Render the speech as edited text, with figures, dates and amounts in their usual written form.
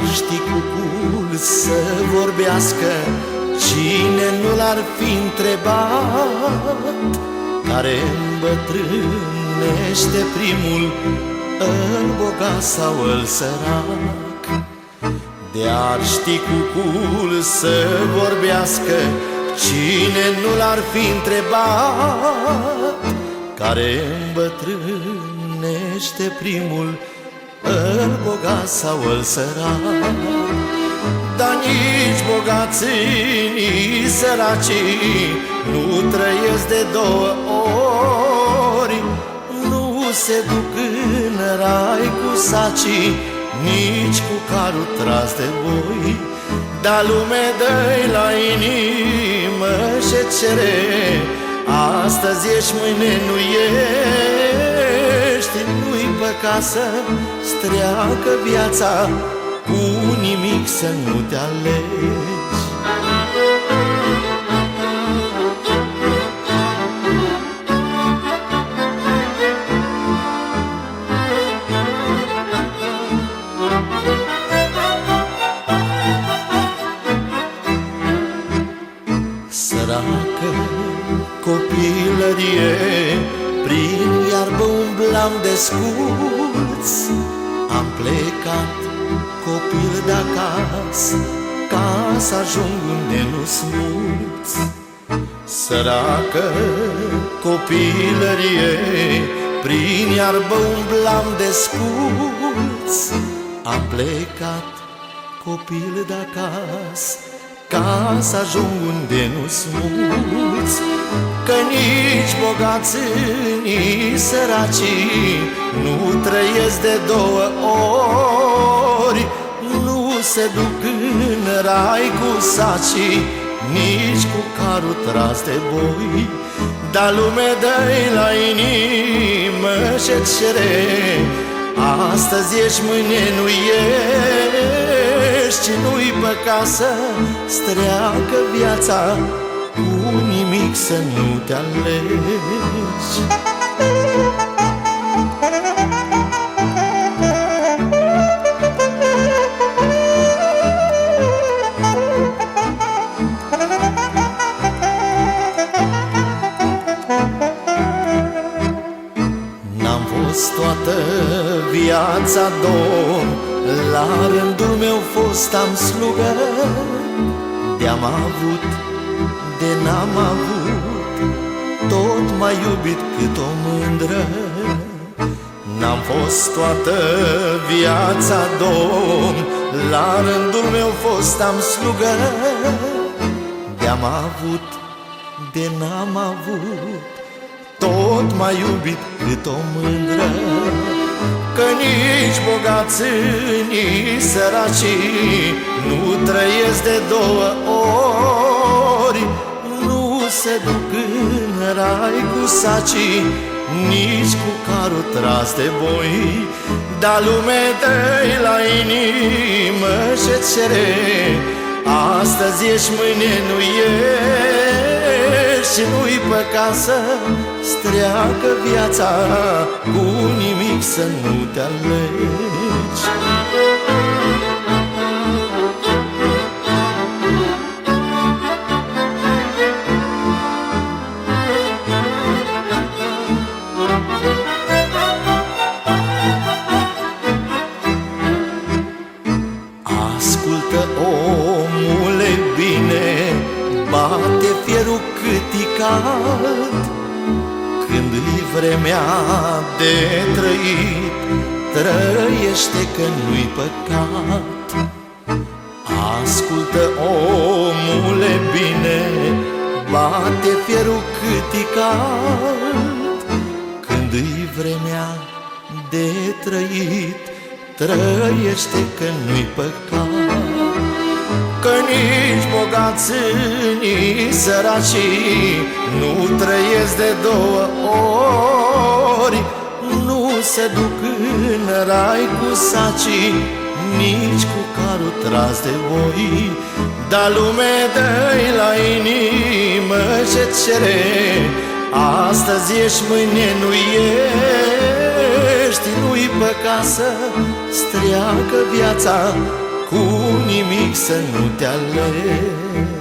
ști cucul să vorbească, cine nu l-ar fi întrebat? Care îmbătrânește primul, îl bogat sau îl sărac? De-ar ști cucul să vorbească, cine nu l-ar fi întrebat? Care îmbătrânește primul, îl bogat sau îl sărac? Dar nici bogații, nici săracii nu trăiesc de două ori, nu se duc în rai cu sacii, nici cu carul tras de boi. Dar lume dă-i la inimă și cere, astăzi ești, mâine nu ești. Nu-i păcat să-ți treacă viața, cu nimic să nu te alegi. Săracă copilărie, prin iarbă umblam desculț. Am plecat copil de-acasă, ca să ajung unde nu-s mulți. Săracă copilărie, prin iarbă umblam desculț. Am plecat copil de-acasă, ca să ajung unde nu-s mulți. Că nici bogații, nici săracii nu trăiesc de două ori, nu se duc în rai cu sacii, nici cu carul tras de boi. Dar lume dă-i la inimă și cere, astăzi ești, mâine nu ești. Nu-i păcat să-ți treacă viața, cu nimic să nu te alegi. N-am fost toată viața domn, la rândul meu fost am slugă. De-am avut, de n-am avut, tot m-a iubit cât o mândră. N-am fost toată viața domn, la rândul meu fost am slugă. De-am avut, de n-am avut, tot m-a iubit cât o mândră. Că nici bogații, nici săracii nu trăiesc de două ori, nu se duc în rai cu sacii, nici cu carul tras de boi. Dar lume dă-i la inimă și cere, astăzi ești, mâine nu ești. Nu-i păcat să-ți treacă viața, cu nimic să nu te alegi. Ascultă, omule, bine, bate fierul cât-i cald. Când-i vremea de trăit, trăiește că nu-i păcat. Ascultă, omule, bine, bate fierul cât-i cald. Când-i vremea de trăit, trăiește că nu-i păcat. Că nici bogații, nici săracii nu trăiesc de două ori, nu se duc în rai cu sacii, nici cu carul tras de boi. Dar lume dă-i la inimă și cere, astăzi ești, mâine nu ești. Nu-i păcat să-ți treacă viața, cu nimic să nu te aleg.